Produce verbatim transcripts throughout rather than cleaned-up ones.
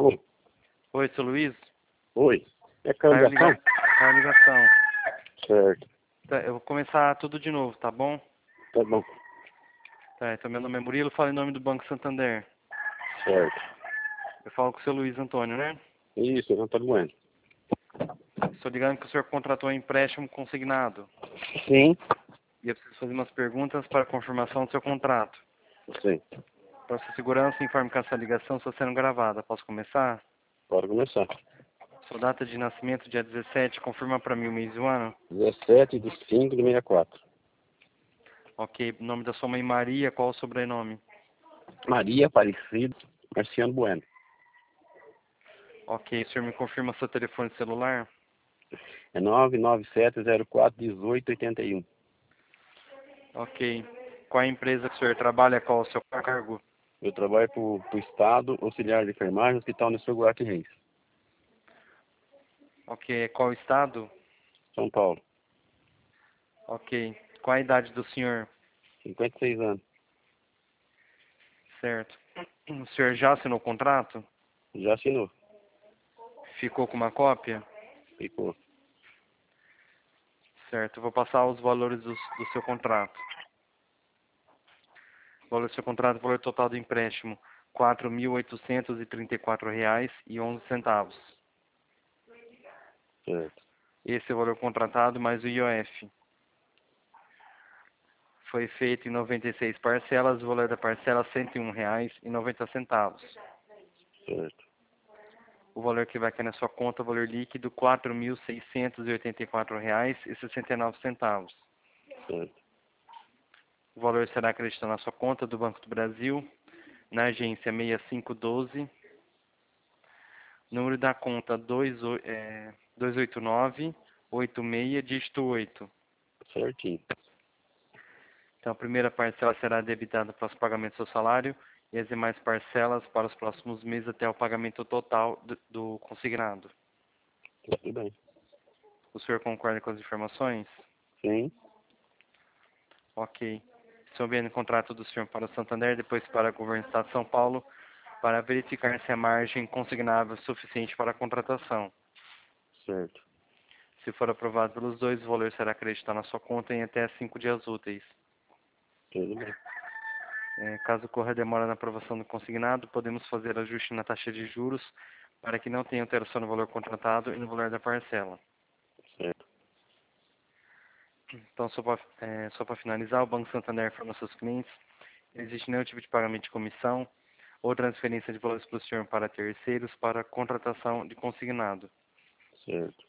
Alô? Oi, seu Luiz? Oi. É Caiu a candidação? liga- caiu a ligação. Certo. Tá, eu vou começar tudo de novo, tá bom? Tá bom. Tá, então meu nome é Murilo, falo em nome do Banco Santander. Certo. Eu falo com o seu Luiz Antônio, né? Isso, Antônio Bueno. Estou ligando que o senhor contratou um empréstimo consignado. Sim. E eu preciso fazer umas perguntas para confirmação do seu contrato. Sim. Para sua segurança, informe que essa ligação está sendo gravada. Posso começar? Pode começar. Sua data de nascimento, dia dezessete, confirma para mim o mês e o ano. dezessete de cinco de sessenta e quatro. Ok, nome da sua mãe Maria, qual o sobrenome? Maria Aparecida Marciano Bueno. Ok, o senhor me confirma seu telefone celular? É nove nove sete zero quatro um oito oito um. Ok. Qual é a empresa que o senhor trabalha? Qual o seu cargo? Eu trabalho para o Estado, auxiliar de enfermagem, Hospital Nestor Goulart Reis, Ok. Qual o estado? São Paulo. Ok. Qual a idade do senhor? cinquenta e seis anos. Certo. O senhor já assinou o contrato? Já assinou. Ficou com uma cópia? Ficou. Certo. Eu vou passar os valores do, do seu contrato. O valor do seu contrato, o valor total do empréstimo, quatro mil oitocentos e trinta e quatro reais e onze centavos. Certo. Esse é o valor contratado mais o I O F. Foi feito em noventa e seis parcelas, o valor da parcela cento e um reais e noventa centavos. Certo. O valor que vai cair na sua conta, o valor líquido, quatro mil seiscentos e oitenta e quatro reais e sessenta e nove centavos. Certo. O valor será acreditado na sua conta do Banco do Brasil, na agência seis cinco um dois, número da conta dois oito nove oito seis, dígito oito. Certinho. Então, a primeira parcela será debitada para os pagamentos do seu salário e as demais parcelas para os próximos meses até o pagamento total do, do consignado. Tudo bem. O senhor concorda com as informações? Sim. Ok. Estou vendo o contrato do senhor para o Santander, depois para o governo do Estado de São Paulo, para verificar se a margem consignável é suficiente para a contratação. Certo. Se for aprovado pelos dois, o valor será acreditado na sua conta em até cinco dias úteis. Tudo bem. É, caso ocorra demora na aprovação do consignado, podemos fazer ajuste na taxa de juros para que não tenha alteração no valor contratado e no valor da parcela. Certo. Então, só para é, só para finalizar, o Banco Santander informa seus clientes: não existe nenhum tipo de pagamento de comissão ou transferência de valores para o senhor para terceiros para contratação de consignado. Certo.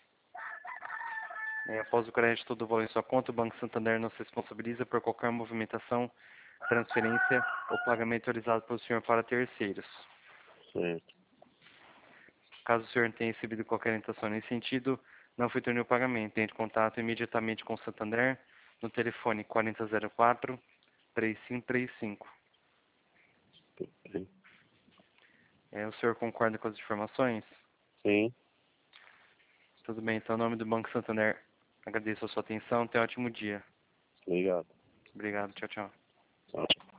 É, após o crédito do valor em sua conta, o Banco Santander não se responsabiliza por qualquer movimentação, transferência ou pagamento realizado pelo senhor para terceiros. Certo. Caso o senhor tenha recebido qualquer orientação nesse sentido, não efetue o pagamento. Entre em contato imediatamente com o Santander no telefone quatro zero quatro, três cinco três cinco. Tudo bem. É, o senhor concorda com as informações? Sim. Tudo bem, então, em nome do Banco Santander, agradeço a sua atenção. Tenha um ótimo dia. Obrigado. Obrigado, tchau, tchau. Tchau.